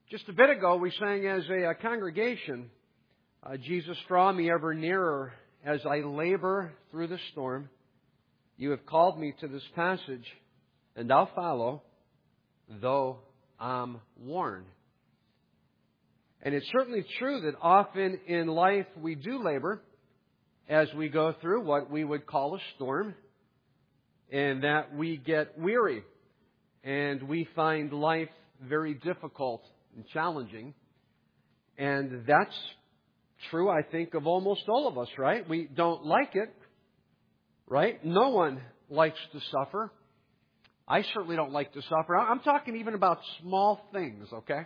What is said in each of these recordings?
Just a bit ago, we sang as a congregation, Jesus, draw me ever nearer as I labor through the storm. You have called me to this passage, and I'll follow, though I'm worn. And it's certainly true that often in life we do labor as we go through what we would call a storm, and that we get weary, and we find life very difficult and challenging. And that's true, I think, of almost all of us, right? We don't like it, right? No one likes to suffer. I certainly don't like to suffer. I'm talking even about small things, okay?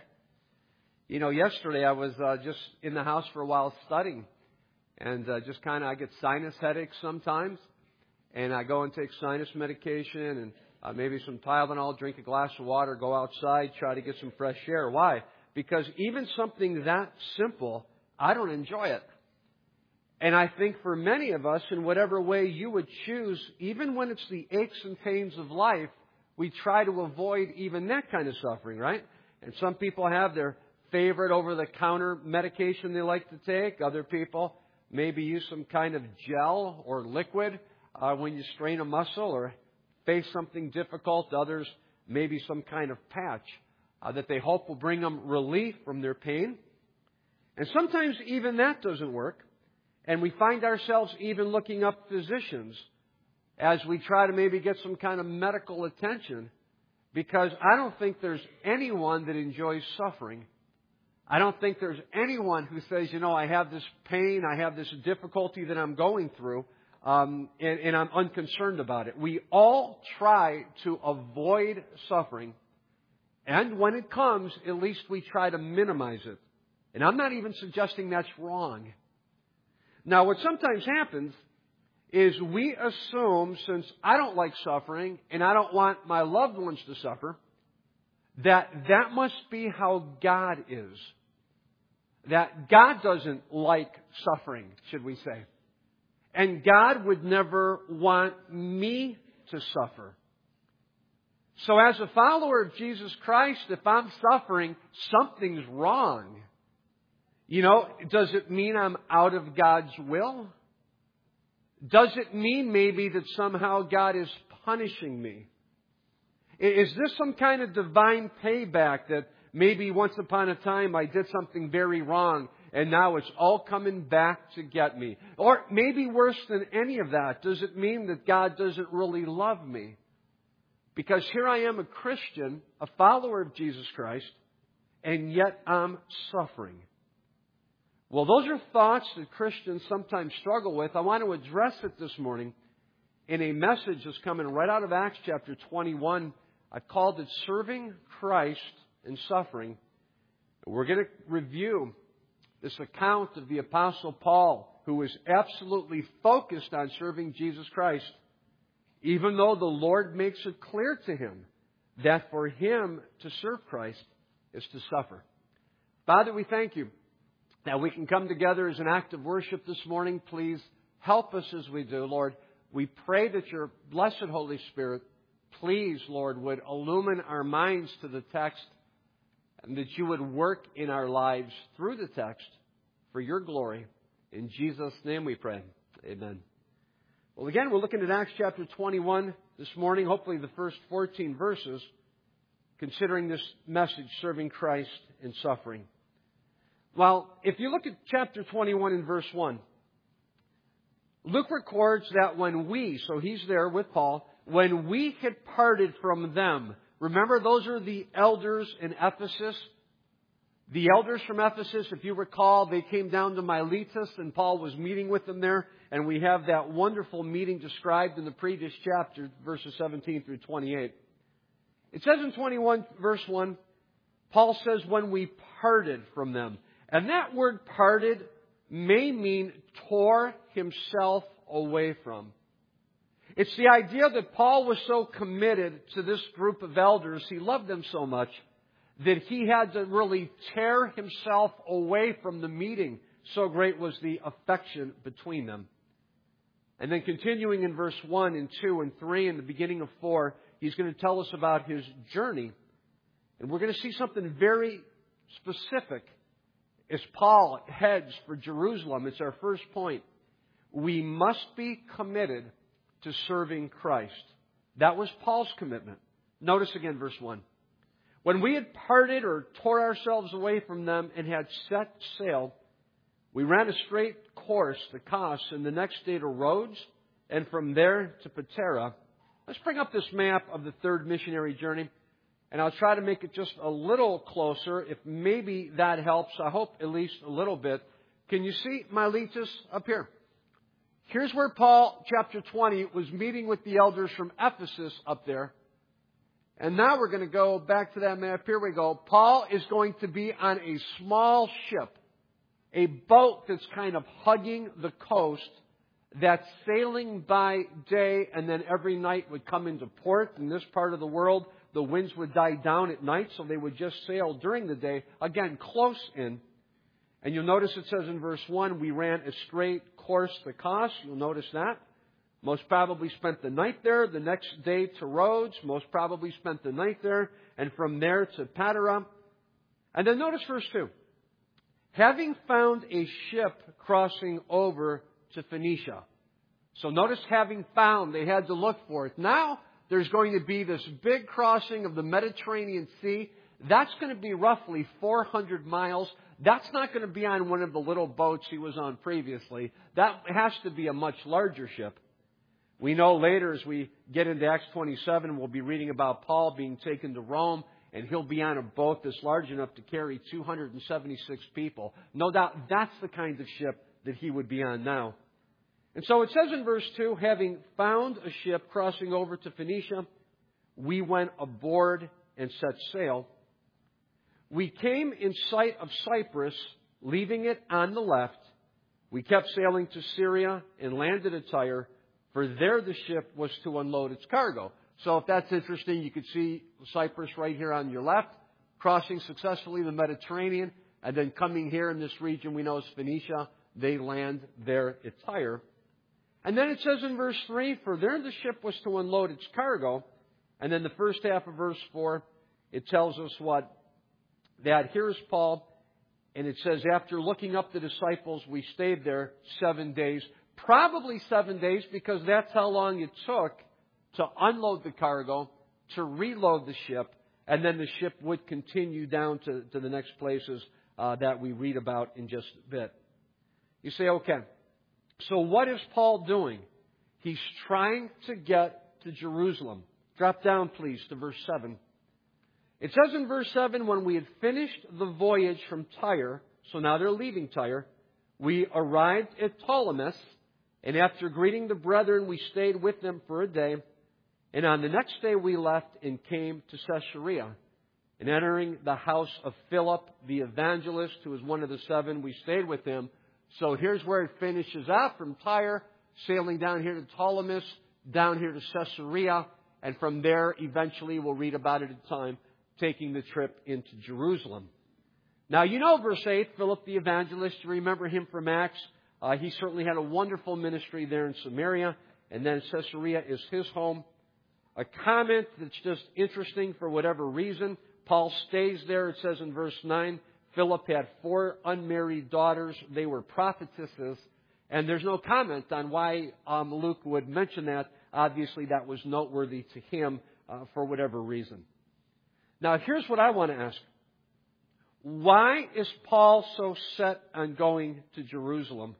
You know, yesterday I was just in the house for a while studying, and I get sinus headaches sometimes, and I go and take sinus medication and maybe some Tylenol, drink a glass of water, go outside, try to get some fresh air. Why? Because even something that simple, I don't enjoy it. And I think for many of us, in whatever way you would choose, even when it's the aches and pains of life, we try to avoid even that kind of suffering, right? And some people have their favorite over-the-counter medication they like to take. Other people maybe use some kind of gel or liquid when you strain a muscle or face something difficult. Others maybe some kind of patch that they hope will bring them relief from their pain. And sometimes even that doesn't work. And we find ourselves even looking up physicians as we try to maybe get some kind of medical attention, because I don't think there's anyone that enjoys suffering. I don't think there's anyone who says, you know, I have this pain, I have this difficulty that I'm going through, and I'm unconcerned about it. We all try to avoid suffering, and when it comes, at least we try to minimize it. And I'm not even suggesting that's wrong. Now, what sometimes happens is we assume, since I don't like suffering and I don't want my loved ones to suffer, that must be how God is. That God doesn't like suffering, should we say. And God would never want me to suffer. So as a follower of Jesus Christ, if I'm suffering, something's wrong. You know, does it mean I'm out of God's will? Does it mean maybe that somehow God is punishing me? Is this some kind of divine payback that maybe once upon a time I did something very wrong and now it's all coming back to get me? Or maybe worse than any of that, does it mean that God doesn't really love me? Because here I am, a Christian, a follower of Jesus Christ, and yet I'm suffering. Well, those are thoughts that Christians sometimes struggle with. I want to address it this morning in a message that's coming right out of Acts chapter 21. I've called it Serving Christ in Suffering. We're going to review this account of the Apostle Paul, who was absolutely focused on serving Jesus Christ, even though the Lord makes it clear to him that for him to serve Christ is to suffer. Father, we thank you that we can come together as an act of worship this morning. Please help us as we do, Lord. We pray that your blessed Holy Spirit, please, Lord, would illumine our minds to the text, and that you would work in our lives through the text for your glory. In Jesus' name we pray. Amen. Well, again, we're looking at Acts chapter 21 this morning, hopefully the first 14 verses, considering this message, Serving Christ in Suffering. Well, if you look at chapter 21 and verse 1, Luke records that when we, so he's there with Paul, when we had parted from them. Remember, those are the elders in Ephesus. The elders from Ephesus, if you recall, they came down to Miletus and Paul was meeting with them there. And we have that wonderful meeting described in the previous chapter, verses 17 through 28. It says in 21, verse 1, Paul says, when we parted from them. And that word parted may mean tore himself away from. It's the idea that Paul was so committed to this group of elders, he loved them so much, that he had to really tear himself away from the meeting. So great was the affection between them. And then continuing in verse 1 and 2 and 3 and the beginning of 4, he's going to tell us about his journey. And we're going to see something very specific as Paul heads for Jerusalem. It's our first point. We must be committed to serving Christ. That was Paul's commitment. Notice again verse 1. When we had parted or tore ourselves away from them and had set sail, we ran a straight course to Kos and the next day to Rhodes and from there to Patara. Let's bring up this map of the third missionary journey, and I'll try to make it just a little closer, if maybe that helps. I hope at least a little bit. Can you see Miletus up here? Here's where Paul, chapter 20, was meeting with the elders from Ephesus up there. And now we're going to go back to that map. Here we go. Paul is going to be on a small ship, a boat that's kind of hugging the coast, that's sailing by day and then every night would come into port. In this part of the world, the winds would die down at night, so they would just sail during the day, again, close in. And you'll notice it says in verse 1, we ran a straight course to Kos. You'll notice that. Most probably spent the night there. The next day to Rhodes. Most probably spent the night there. And from there to Patara. And then notice verse 2. Having found a ship crossing over to Phoenicia. So notice having found, they had to look for it. Now there's going to be this big crossing of the Mediterranean Sea. That's going to be roughly 400 miles. That's not going to be on one of the little boats he was on previously. That has to be a much larger ship. We know later as we get into Acts 27, we'll be reading about Paul being taken to Rome, and he'll be on a boat that's large enough to carry 276 people. No doubt that's the kind of ship that he would be on now. And so it says in verse 2, having found a ship crossing over to Phoenicia, we went aboard and set sail. We came in sight of Cyprus, leaving it on the left. We kept sailing to Syria and landed at Tyre, for there the ship was to unload its cargo. So if that's interesting, you could see Cyprus right here on your left, crossing successfully the Mediterranean, and then coming here in this region we know as Phoenicia, they land there at Tyre. And then it says in verse 3, for there the ship was to unload its cargo. And then the first half of verse 4, it tells us what? That here's Paul, and it says, after looking up the disciples, we stayed there 7 days. Probably 7 days, because that's how long it took to unload the cargo, to reload the ship, and then the ship would continue down to the next places that we read about in just a bit. You say, okay, so what is Paul doing? He's trying to get to Jerusalem. Drop down, please, to verse 7. It says in verse 7, when we had finished the voyage from Tyre, so now they're leaving Tyre, we arrived at Ptolemais, and after greeting the brethren, we stayed with them for a day. And on the next day we left and came to Caesarea. And entering the house of Philip, the evangelist, who was one of the 7, we stayed with him. So here's where it finishes out from Tyre, sailing down here to Ptolemais, down here to Caesarea, and from there, eventually, we'll read about it in time, taking the trip into Jerusalem. Now, you know verse 8, Philip the evangelist, you remember him from Acts. He certainly had a wonderful ministry there in Samaria, and then Caesarea is his home. A comment that's just interesting for whatever reason. Paul stays there. It says in verse 9, Philip had 4 unmarried daughters. They were prophetesses. And there's no comment on why Luke would mention that. Obviously, that was noteworthy to him for whatever reason. Now, here's what I want to ask. Why is Paul so set on going to Jerusalem?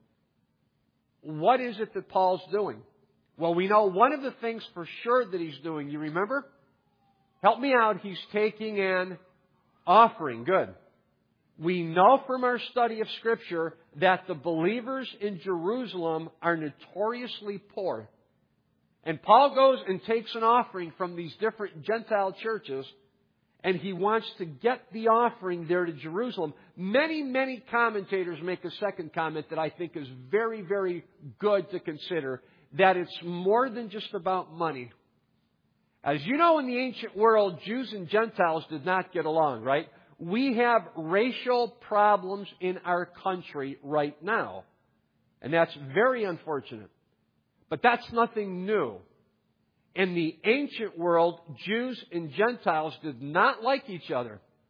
What is it that Paul's doing? Well, we know one of the things for sure that he's doing. You remember? Help me out. He's taking an offering. Good. We know from our study of Scripture that the believers in Jerusalem are notoriously poor. And Paul goes and takes an offering from these different Gentile churches, and he wants to get the offering there to Jerusalem. Many commentators make a second comment that I think is very, very good to consider, that it's more than just about money. As you know, in the ancient world, Jews and Gentiles did not get along, right? We have racial problems in our country right now. And that's very unfortunate. But that's nothing new. In the ancient world, Jews and Gentiles did not like each other.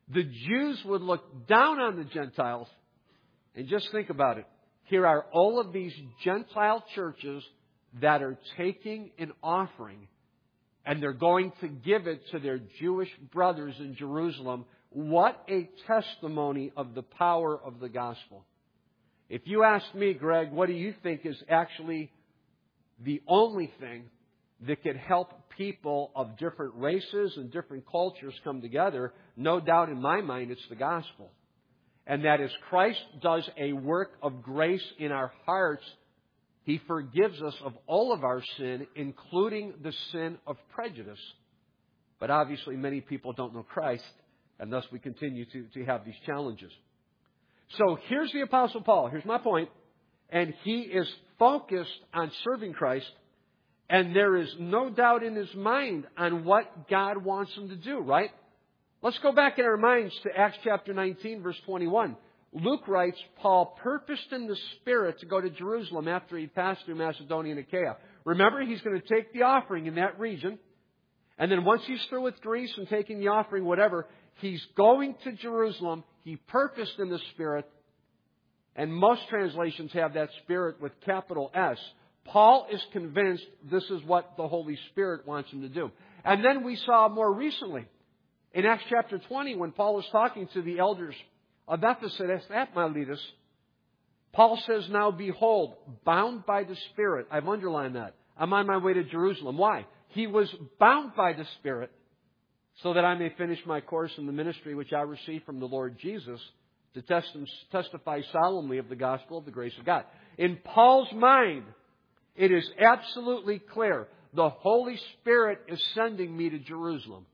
The Jews would look down on the Gentiles. And just think about it. Here are all of these Gentile churches that are taking an offering, and they're going to give it to their Jewish brothers in Jerusalem. What a testimony of the power of the gospel. If you ask me, Greg, what do you think is actually the only thing that could help people of different races and different cultures come together? No doubt in my mind it's the gospel. And that is, Christ does a work of grace in our hearts. He forgives us of all of our sin, including the sin of prejudice. But obviously many people don't know Christ, and thus we continue to have these challenges. So here's the Apostle Paul. Here's my point. And he is focused on serving Christ. And there is no doubt in his mind on what God wants him to do, right? Let's go back in our minds to Acts chapter 19, verse 21. Luke writes, Paul purposed in the Spirit to go to Jerusalem after he passed through Macedonia and Achaia. Remember, he's going to take the offering in that region. And then once he's through with Greece and taking the offering, whatever, he's going to Jerusalem. He purposed in the Spirit. And most translations have that Spirit with capital S. Paul is convinced this is what the Holy Spirit wants him to do. And then we saw more recently, in Acts chapter 20, when Paul is talking to the elders of Ephesus at Miletus, Paul says, now behold, bound by the Spirit. I've underlined that. I'm on my way to Jerusalem. Why? He was bound by the Spirit so that I may finish my course in the ministry which I received from the Lord Jesus to testify solemnly of the gospel of the grace of God. In Paul's mind, it is absolutely clear. The Holy Spirit is sending me to Jerusalem.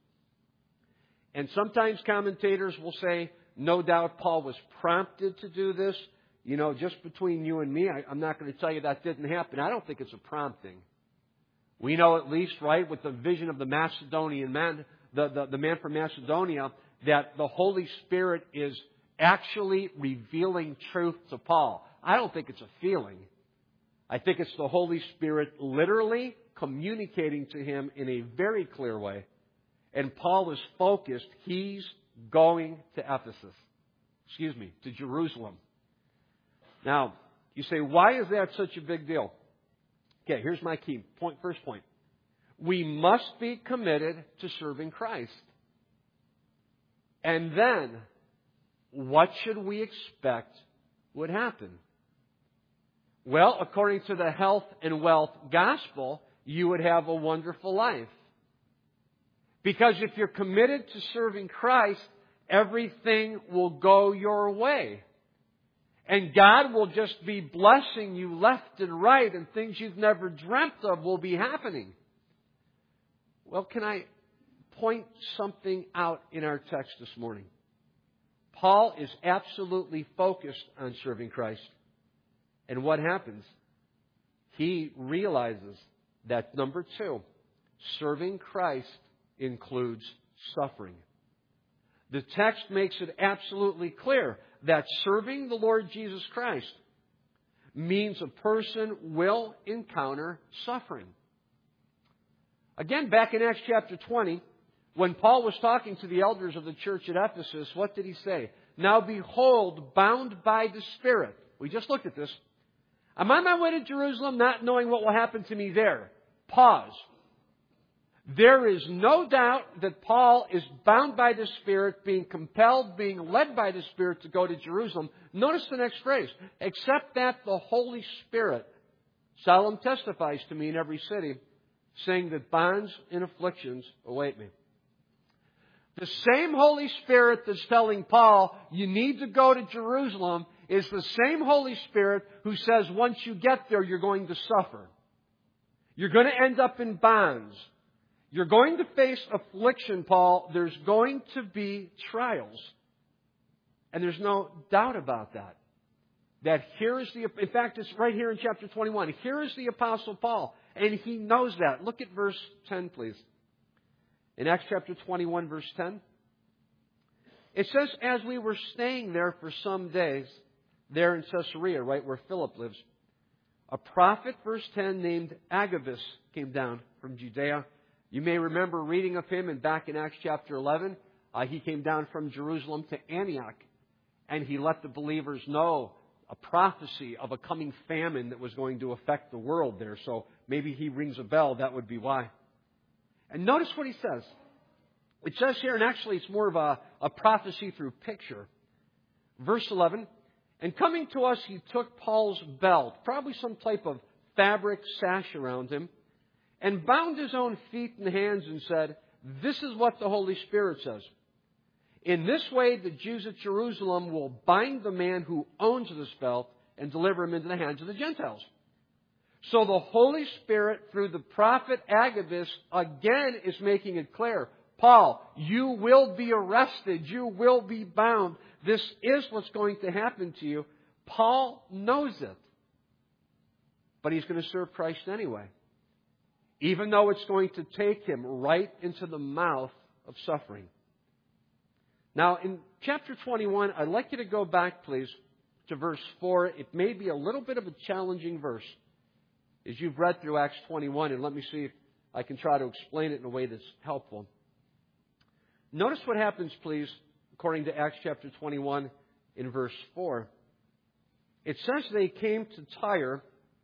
And sometimes commentators will say, no doubt Paul was prompted to do this. You know, just between you and me, I'm not going to tell you that didn't happen. I don't think it's a prompting. We know at least, right, with the vision of the Macedonian man, the man from Macedonia, that the Holy Spirit is actually revealing truth to Paul. I don't think it's a feeling. I think it's the Holy Spirit literally communicating to him in a very clear way. And Paul is focused. He's going to to Jerusalem. Now, you say, why is that such a big deal? Okay, here's my key point. First point. We must be committed to serving Christ. And then, what should we expect would happen? Well, according to the health and wealth gospel, you would have a wonderful life. Because if you're committed to serving Christ, everything will go your way. And God will just be blessing you left and right, and things you've never dreamt of will be happening. Well, can I point something out in our text this morning? Paul is absolutely focused on serving Christ. And what happens? He realizes that, number two, serving Christ includes suffering. The text makes it absolutely clear that serving the Lord Jesus Christ means a person will encounter suffering. Again, back in Acts chapter 20, when Paul was talking to the elders of the church at Ephesus, what did he say? Now behold, bound by the Spirit. We just looked at this. I'm on my way to Jerusalem, not knowing what will happen to me there. Pause. There is no doubt that Paul is bound by the Spirit, being compelled, being led by the Spirit to go to Jerusalem. Notice the next phrase. Except that the Holy Spirit solemn testifies to me in every city, saying that bonds and afflictions await me. The same Holy Spirit that's telling Paul, you need to go to Jerusalem, is the same Holy Spirit who says once you get there, you're going to suffer. You're going to end up in bonds. You're going to face affliction, Paul. There's going to be trials. And there's no doubt about that. That here is in fact, it's right here in chapter 21. Here is the Apostle Paul. And he knows that. Look at verse 10, please. In Acts chapter 21, verse 10. It says, as we were staying there for some days, there in Caesarea, right where Philip lives, a prophet, verse 10, named Agabus came down from Judea. You may remember reading of him back in Acts chapter 11. he came down from Jerusalem to Antioch, and he let the believers know a prophecy of a coming famine that was going to affect the world there. So maybe he rings a bell. That would be why. And notice what he says. It says here, and actually it's more of a prophecy through picture. Verse 11, and coming to us, he took Paul's belt, probably some type of fabric sash around him, and bound his own feet and hands and said, this is what the Holy Spirit says. In this way, the Jews at Jerusalem will bind the man who owns this belt and deliver him into the hands of the Gentiles. So the Holy Spirit, through the prophet Agabus, again is making it clear. Paul, you will be arrested. You will be bound. This is what's going to happen to you. Paul knows it. But he's going to serve Christ anyway. Even though it's going to take him right into the mouth of suffering. Now, in chapter 21, I'd like you to go back, please, to verse 4. It may be a little bit of a challenging verse as you've read through Acts 21, and let me see if I can try to explain it in a way that's helpful. Notice what happens, please, according to Acts chapter 21 in verse 4. It says they came to Tyre,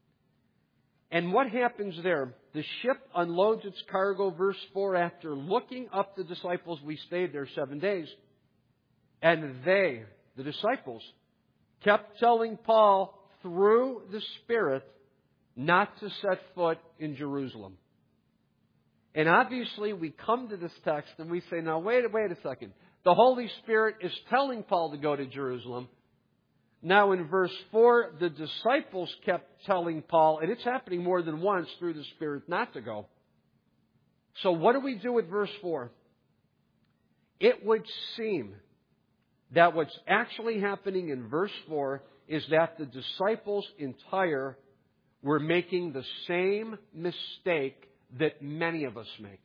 and what happens there? The ship unloads its cargo, verse 4, after looking up the disciples. We stayed there 7 days. And they, the disciples, kept telling Paul through the Spirit not to set foot in Jerusalem. And obviously we come to this text and we say, now wait a second. The Holy Spirit is telling Paul to go to Jerusalem. Now in verse 4, the disciples kept telling Paul, and it's happening more than once through the Spirit, not to go. So what do we do with verse 4? It would seem that what's actually happening in verse 4 is that the disciples in Tyre were making the same mistake that many of us make.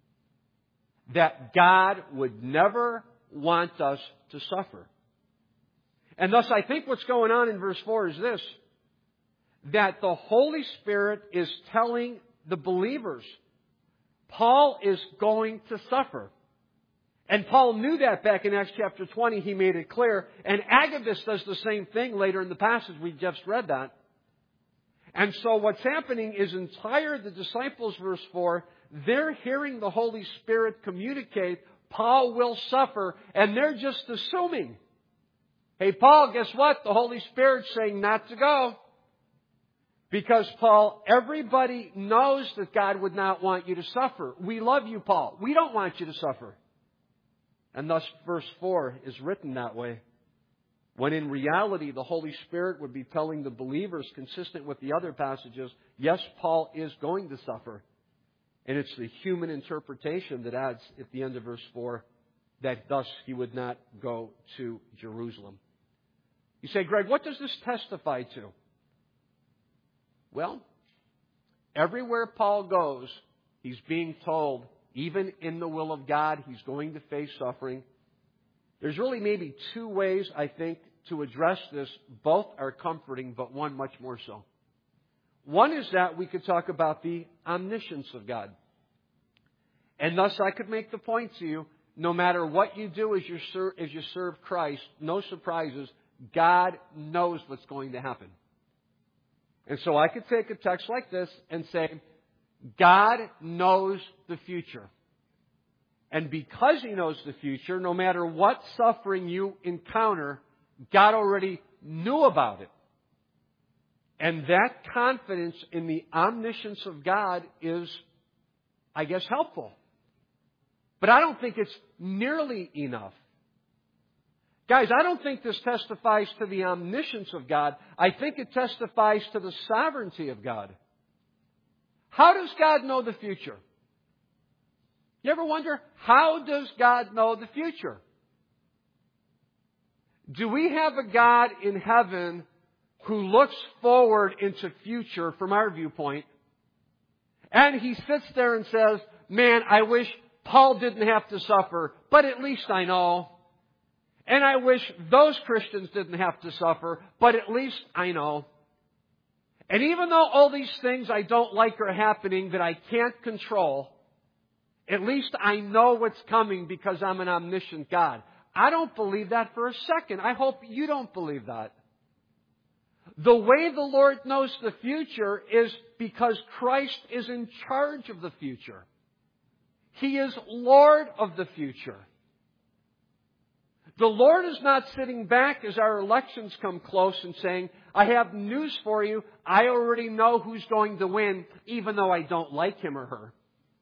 That God would never want us to suffer. And thus I think what's going on in verse 4 is this. That the Holy Spirit is telling the believers, Paul is going to suffer. And Paul knew that back in Acts chapter 20. He made it clear. And Agabus does the same thing later in the passage. We just read that. And so what's happening is in Tyre, the disciples, verse 4, they're hearing the Holy Spirit communicate, Paul will suffer, and they're just assuming. Hey, Paul, guess what? The Holy Spirit's saying not to go. Because, Paul, everybody knows that God would not want you to suffer. We love you, Paul. We don't want you to suffer. And thus, verse 4 is written that way. When in reality, the Holy Spirit would be telling the believers, consistent with the other passages, yes, Paul is going to suffer. And it's the human interpretation that adds at the end of verse 4 that thus he would not go to Jerusalem. You say, Greg, what does this testify to? Well, everywhere Paul goes, he's being told, even in the will of God, he's going to face suffering. There's really maybe two ways, I think, to address this. Both are comforting, but one much more so. One is that we could talk about the omniscience of God. And thus I could make the point to you, no matter what you do as you serve Christ, no surprises, God knows what's going to happen. And so I could take a text like this and say, God knows the future. And because He knows the future, no matter what suffering you encounter, God already knew about it. And that confidence in the omniscience of God is, I guess, helpful. But I don't think it's nearly enough. Guys, I don't think this testifies to the omniscience of God. I think it testifies to the sovereignty of God. How does God know the future? You ever wonder, how does God know the future? Do we have a God in heaven who looks forward into future from our viewpoint, and He sits there and says, man, I wish Paul didn't have to suffer, but at least I know. And I wish those Christians didn't have to suffer, but at least I know. And even though all these things I don't like are happening that I can't control, At least I know what's coming because I'm an omniscient God. I don't believe that for a second. I hope you don't believe that. The way the Lord knows the future is because Christ is in charge of the future. He is Lord of the future. The Lord is not sitting back as our elections come close and saying, I have news for you. I already know who's going to win, even though I don't like him or her.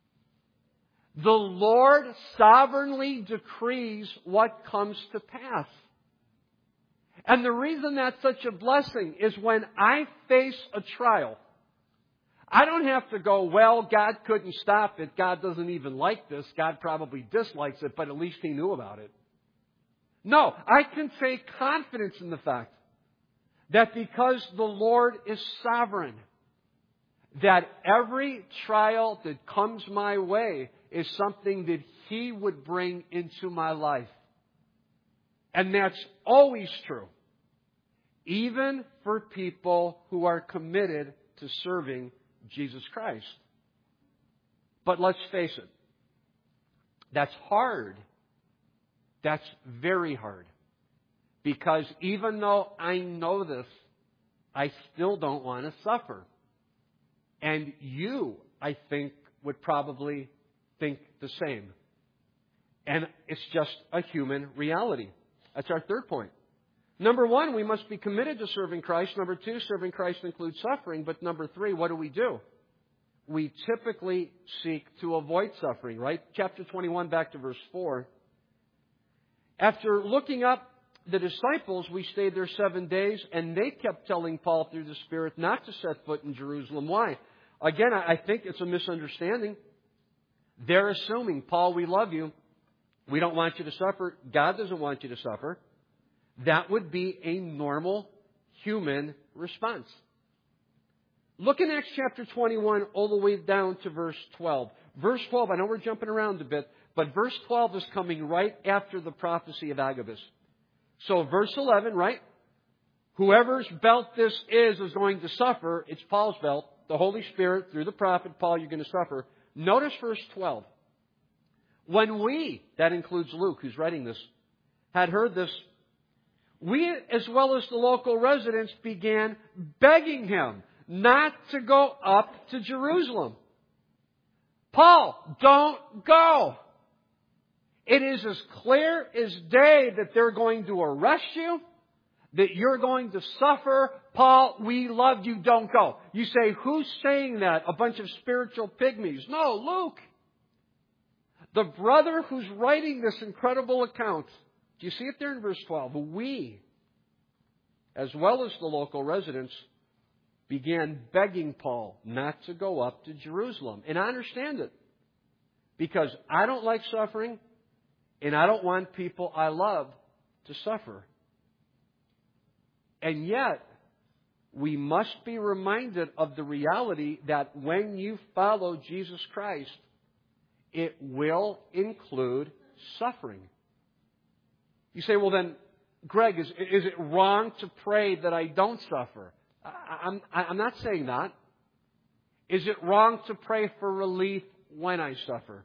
The Lord sovereignly decrees what comes to pass. And the reason that's such a blessing is when I face a trial, I don't have to go, well, God couldn't stop it. God doesn't even like this. God probably dislikes it, but at least He knew about it. No, I can take confidence in the fact that because the Lord is sovereign, that every trial that comes my way is something that He would bring into my life. And that's always true, even for people who are committed to serving Jesus Christ. But let's face it, that's hard. That's very hard. Because even though I know this, I still don't want to suffer. And you, I think, would probably think the same. And it's just a human reality. That's our third point. Number one, we must be committed to serving Christ. Number two, serving Christ includes suffering. But number three, what do? We typically seek to avoid suffering, right? Chapter 21, back to verse 4. After looking up the disciples, we stayed there 7 days, and they kept telling Paul through the Spirit not to set foot in Jerusalem. Why? Again, I think it's a misunderstanding. They're assuming, Paul, we love you. We don't want you to suffer. God doesn't want you to suffer. That would be a normal human response. Look in Acts chapter 21 all the way down to verse 12. Verse 12, I know we're jumping around a bit, but verse 12 is coming right after the prophecy of Agabus. So verse 11, right? Whoever's belt this is going to suffer. It's Paul's belt. The Holy Spirit, through the prophet Paul, you're going to suffer. Notice verse 12. When we, that includes Luke, who's writing this, had heard this, we, as well as the local residents, began begging him not to go up to Jerusalem. Paul, don't go. It is as clear as day that they're going to arrest you, that you're going to suffer. Paul, we love you, don't go. You say, who's saying that? A bunch of spiritual pygmies. No, Luke. The brother who's writing this incredible account. Do you see it there in verse 12? We, as well as the local residents, began begging Paul not to go up to Jerusalem. And I understand it. Because I don't like suffering, and I don't want people I love to suffer. And yet, we must be reminded of the reality that when you follow Jesus Christ, it will include suffering. You say, well then, Greg, is it wrong to pray that I don't suffer? I'm not saying that. Is it wrong to pray for relief when I suffer?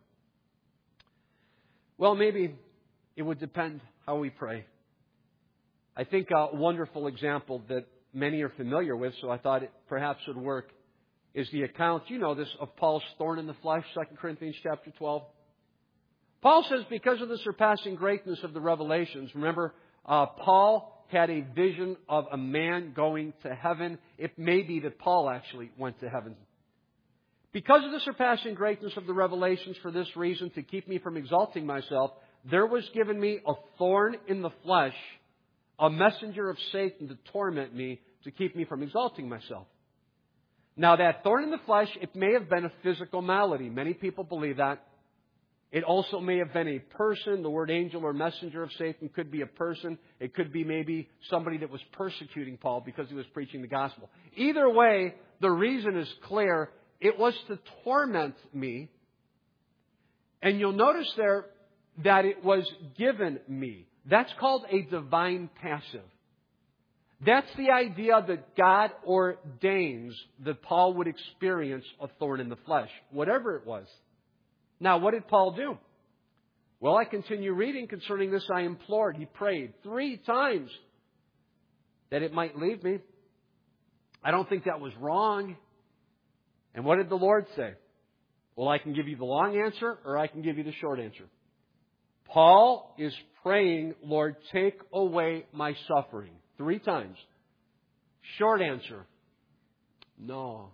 Well, maybe it would depend how we pray. I think a wonderful example that many are familiar with, so I thought it perhaps would work, is the account, you know this, of Paul's thorn in the flesh, 2 Corinthians chapter 12. Paul says, because of the surpassing greatness of the revelations, remember, Paul had a vision of a man going to heaven. It may be that Paul actually went to heaven. Because of the surpassing greatness of the revelations, for this reason, to keep me from exalting myself, there was given me a thorn in the flesh, a messenger of Satan to torment me, to keep me from exalting myself. Now that thorn in the flesh, it may have been a physical malady. Many people believe that. It also may have been a person. The word angel or messenger of Satan could be a person. It could be maybe somebody that was persecuting Paul because he was preaching the gospel. Either way, the reason is clear. It was to torment me. And you'll notice there that it was given me. That's called a divine passive. That's the idea that God ordains that Paul would experience a thorn in the flesh, whatever it was. Now, what did Paul do? Well, I continue reading concerning this. I implored, he prayed 3 times that it might leave me. I don't think that was wrong. And what did the Lord say? Well, I can give you the long answer or I can give you the short answer. Paul is praying, Lord, take away my suffering. 3 times. Short answer. No.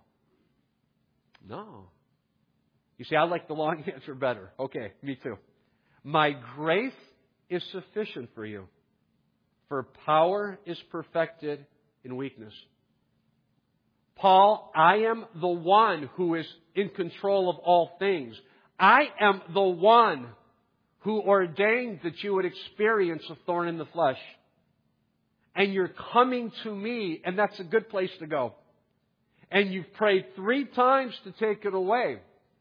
You say, I like the long answer better. Okay, me too. My grace is sufficient for you, for power is perfected in weakness. Paul, I am the one who is in control of all things. I am the one who ordained that you would experience a thorn in the flesh. And you're coming to me, and that's a good place to go. And you've prayed 3 times to take it away.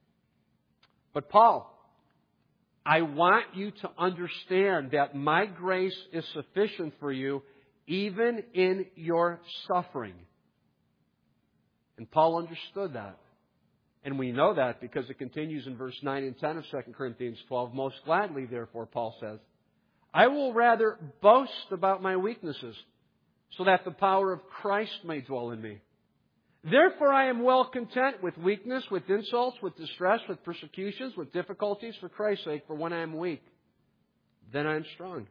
But Paul, I want you to understand that my grace is sufficient for you even in your suffering. And Paul understood that. And we know that because it continues in verse 9 and 10 of 2 Corinthians 12. Most gladly, therefore, Paul says, I will rather boast about my weaknesses so that the power of Christ may dwell in me. Therefore, I am well content with weakness, with insults, with distress, with persecutions, with difficulties for Christ's sake. For when I am weak, then I am strong.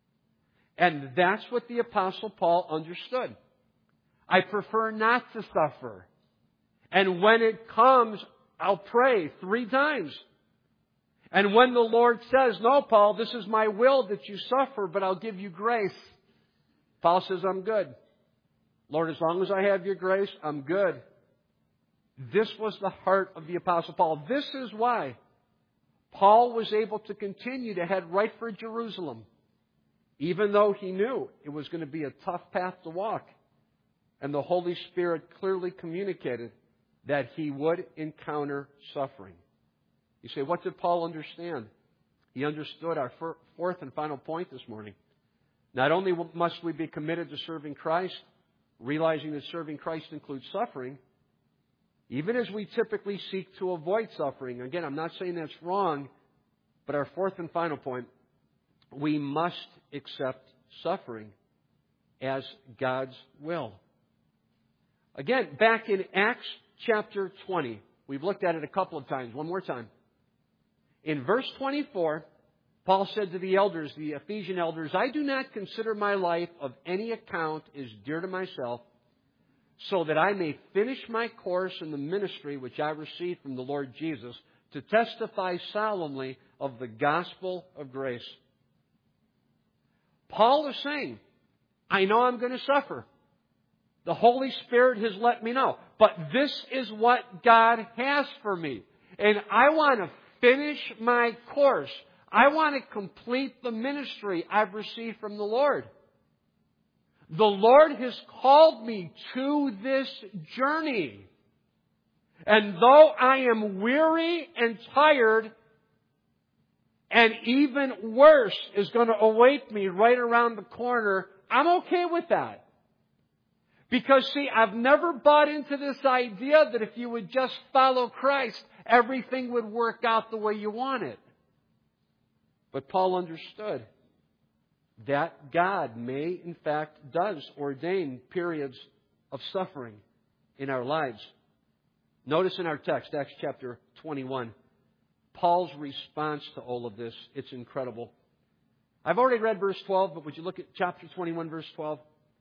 And that's what the Apostle Paul understood. I prefer not to suffer. And when it comes, I'll pray 3 times. And when the Lord says, no, Paul, this is my will that you suffer, but I'll give you grace. Paul says, I'm good. Lord, as long as I have your grace, I'm good. This was the heart of the Apostle Paul. This is why Paul was able to continue to head right for Jerusalem, even though he knew it was going to be a tough path to walk. And the Holy Spirit clearly communicated that he would encounter suffering. You say, what did Paul understand? He understood our 4th and final point this morning. Not only must we be committed to serving Christ, realizing that serving Christ includes suffering, even as we typically seek to avoid suffering. Again, I'm not saying that's wrong, but our 4th and final point, we must accept suffering as God's will. Again, back in Acts chapter 20, we've looked at it a couple of times. One more time. In verse 24, Paul said to the elders, the Ephesian elders, I do not consider my life of any account as dear to myself, so that I may finish my course in the ministry which I received from the Lord Jesus, to testify solemnly of the gospel of grace. Paul is saying, I know I'm going to suffer. The Holy Spirit has let me know. But this is what God has for me. And I want to finish my course. I want to complete the ministry I've received from the Lord. The Lord has called me to this journey. And though I am weary and tired, and even worse is going to await me right around the corner, I'm okay with that. Because, see, I've never bought into this idea that if you would just follow Christ, everything would work out the way you want it. But Paul understood that God may, in fact, does ordain periods of suffering in our lives. Notice in our text, Acts chapter 21, Paul's response to all of this. It's incredible. I've already read verse 12, but would you look at chapter 21, verse 12?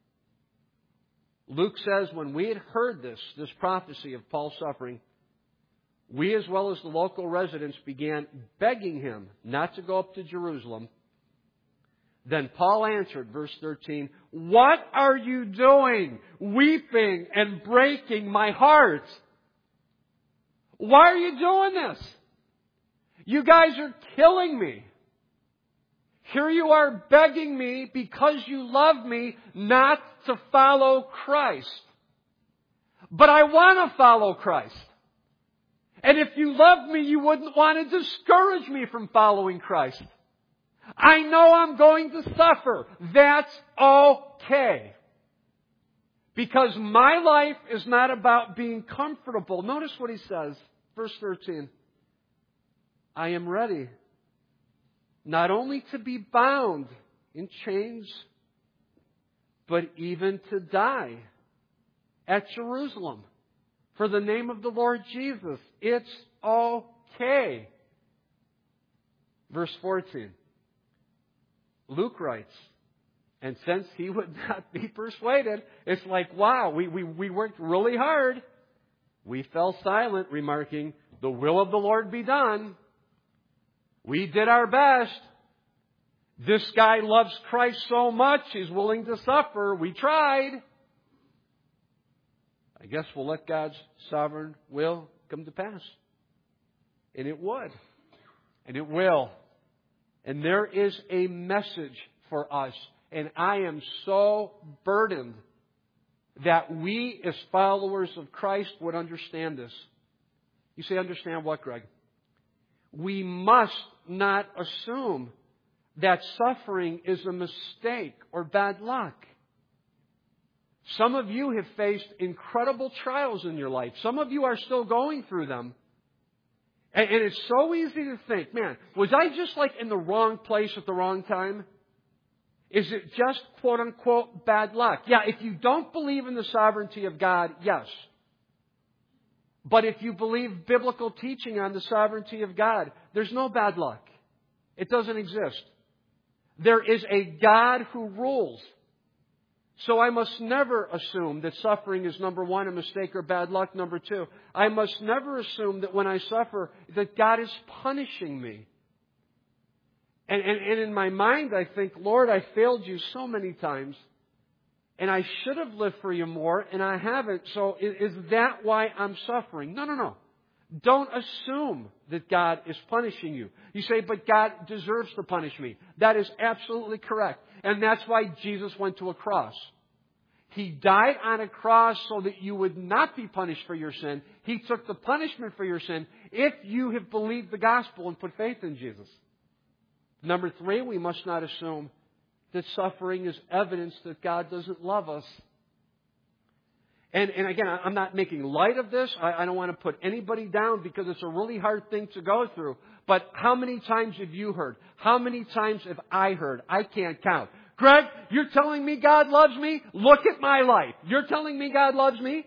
Luke says, when we had heard this prophecy of Paul's suffering, we as well as the local residents began begging him not to go up to Jerusalem. Then Paul answered, verse 13, what are you doing, weeping and breaking my heart? Why are you doing this? You guys are killing me. Here you are begging me because you love me not to follow Christ. But I want to follow Christ. And if you loved me, you wouldn't want to discourage me from following Christ. I know I'm going to suffer. That's okay. Because my life is not about being comfortable. Notice what he says, verse 13. I am ready not only to be bound in chains, but even to die at Jerusalem for the name of the Lord Jesus. It's okay. Verse 14. Luke writes, and since he would not be persuaded, it's like, wow, we worked really hard. We fell silent, remarking, the will of the Lord be done. We did our best. This guy loves Christ so much, he's willing to suffer. We tried. I guess we'll let God's sovereign will come to pass. And it would. And it will. And there is a message for us. And I am so burdened that we as followers of Christ would understand this. You say, understand what, Greg? We must not assume that suffering is a mistake or bad luck. Some of you have faced incredible trials in your life. Some of you are still going through them. And it's so easy to think, man, was I just like in the wrong place at the wrong time? Is it just, quote unquote, bad luck? Yeah, if you don't believe in the sovereignty of God, yes. But if you believe biblical teaching on the sovereignty of God, there's no bad luck. It doesn't exist. There is a God who rules. So I must never assume that suffering is, number one, a mistake or bad luck. Number two, I must never assume that when I suffer, that God is punishing me. And in my mind, I think, Lord, I failed you so many times. And I should have lived for you more, and I haven't. So is that why I'm suffering? No. Don't assume that God is punishing you. You say, but God deserves to punish me. That is absolutely correct. And that's why Jesus went to a cross. He died on a cross so that you would not be punished for your sin. He took the punishment for your sin if you have believed the gospel and put faith in Jesus. Number three, we must not assume that suffering is evidence that God doesn't love us. And again, I'm not making light of this. I don't want to put anybody down because it's a really hard thing to go through. But how many times have you heard? How many times have I heard? I can't count. Greg, you're telling me God loves me? Look at my life. You're telling me God loves me?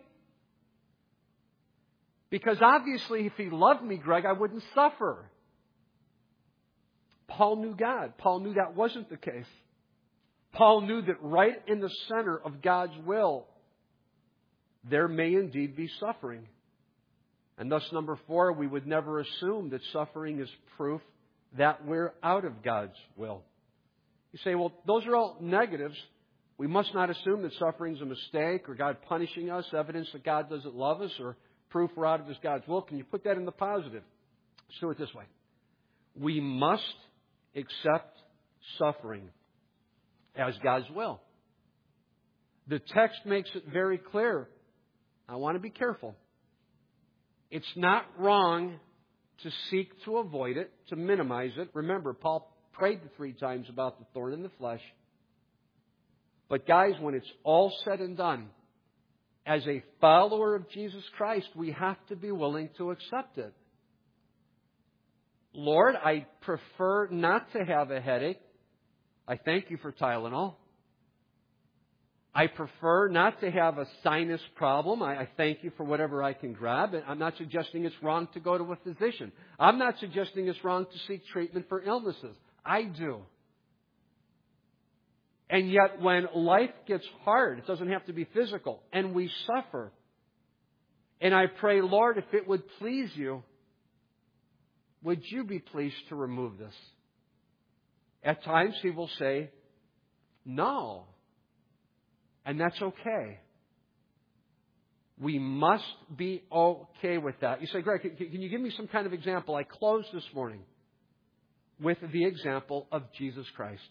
Because obviously if He loved me, Greg, I wouldn't suffer. Paul knew God. Paul knew that wasn't the case. Paul knew that right in the center of God's will, there may indeed be suffering. And thus, number four, we would never assume that suffering is proof that we're out of God's will. You say, well, those are all negatives. We must not assume that suffering is a mistake or God punishing us, evidence that God doesn't love us, or proof we're out of God's will. Can you put that in the positive? Let's do it this way. We must accept suffering as God's will. The text makes it very clear. I want to be careful. It's not wrong to seek to avoid it, to minimize it. Remember, Paul prayed the 3 times about the thorn in the flesh. But guys, when it's all said and done, as a follower of Jesus Christ, we have to be willing to accept it. Lord, I prefer not to have a headache. I thank you for Tylenol. I prefer not to have a sinus problem. I thank you for whatever I can grab. I'm not suggesting it's wrong to go to a physician. I'm not suggesting it's wrong to seek treatment for illnesses. I do. And yet when life gets hard, it doesn't have to be physical, and we suffer, and I pray, Lord, if it would please you, would you be pleased to remove this? At times He will say, no. And that's okay. We must be okay with that. You say, Greg, can you give me some kind of example? I closed this morning with the example of Jesus Christ.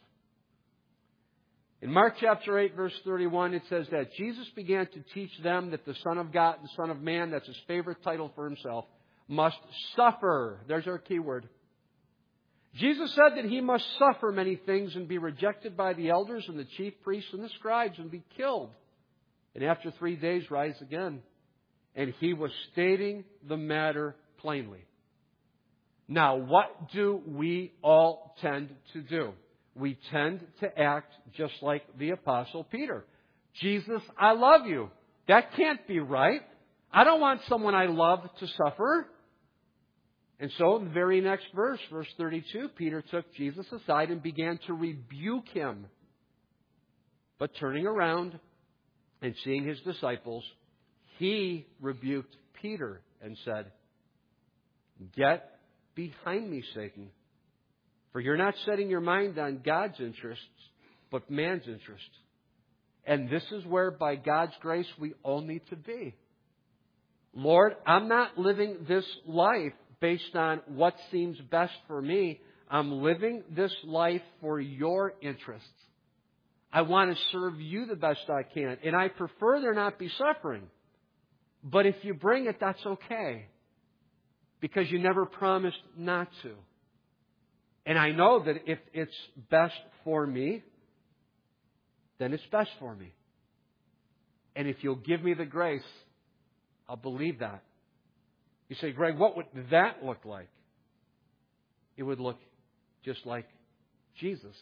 In Mark chapter 8, verse 31, it says that Jesus began to teach them that the Son of God, the Son of Man, that's His favorite title for Himself, must suffer. There's our key word. Jesus said that He must suffer many things and be rejected by the elders and the chief priests and the scribes and be killed. And after 3 days rise again. And He was stating the matter plainly. Now, what do we all tend to do? We tend to act just like the Apostle Peter. Jesus, I love you. That can't be right. I don't want someone I love to suffer. And so, in the very next verse, verse 32, Peter took Jesus aside and began to rebuke him. But turning around and seeing his disciples, he rebuked Peter and said, "Get behind me, Satan, for you're not setting your mind on God's interests, but man's interests." And this is where, by God's grace, we all need to be. Lord, I'm not living this life based on what seems best for me. I'm living this life for your interests. I want to serve you the best I can. And I prefer there not be suffering. But if you bring it, that's okay. Because you never promised not to. And I know that if it's best for me, then it's best for me. And if you'll give me the grace, I'll believe that. You say, Greg, what would that look like? It would look just like Jesus.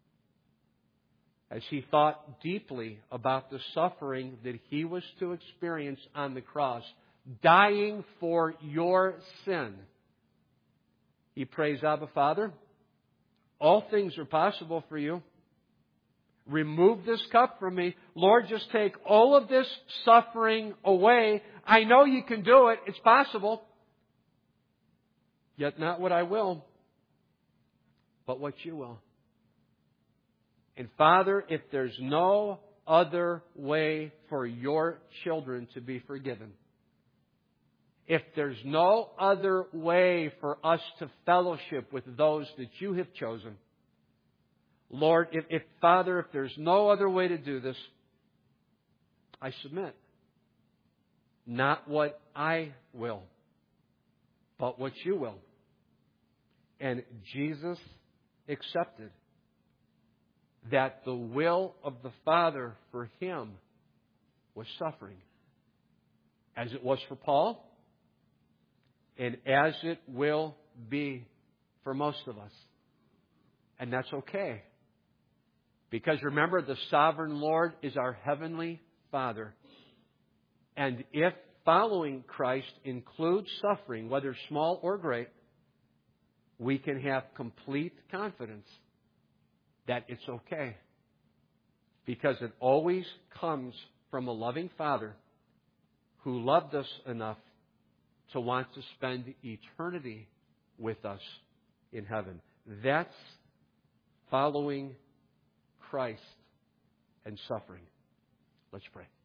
As he thought deeply about the suffering that he was to experience on the cross, dying for your sin, he prays, Abba, Father, all things are possible for you. Remove this cup from me. Lord, just take all of this suffering away. I know you can do it. It's possible. Yet not what I will, but what you will. And Father, if there's no other way for your children to be forgiven, if there's no other way for us to fellowship with those that you have chosen, Lord, Father, if there's no other way to do this, I submit. Not what I will, but what you will. And Jesus accepted that the will of the Father for him was suffering, as it was for Paul, and as it will be for most of us. And that's okay. Because remember, the sovereign Lord is our heavenly Father. And if following Christ includes suffering, whether small or great, we can have complete confidence that it's okay. Because it always comes from a loving Father who loved us enough to want to spend eternity with us in heaven. That's following Christ and suffering. Let's pray.